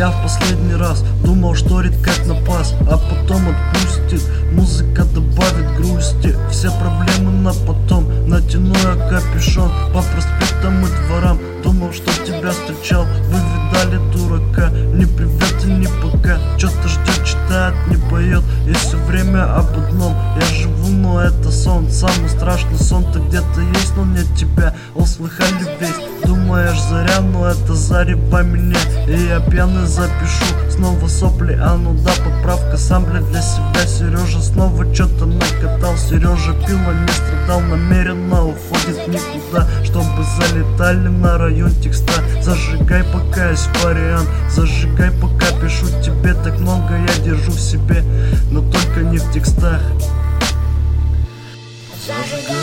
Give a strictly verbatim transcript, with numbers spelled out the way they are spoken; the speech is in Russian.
тебя в последний раз. Думал, шторит как на пас, а потом отпустит. Музыка добавит грусти, все проблемы на потом. Натяну я капюшон по проспектам и дворам. Думал, что тебя встречал, вы видали дурака. Ни привет и ни пока, что-то ждет, читает, не поет. И все время об одном, я живу, но это сон. Самый страшный сон-то где-то есть, но нет тебя. Услыхали весть, думаешь заря, но это зареба меня. И я пьяный запишу, снова сопли, а ну да, поправка сам, блядь, для себя. Сережа снова что-то накатал, Сережа пил, а не страдал, намеренно уходит никуда, чтобы залетали на район текста. Зажигай, пока есть вариант, зажигай, пока пишу тебе так много, я держу в себе, но только не в текстах. Зажигай.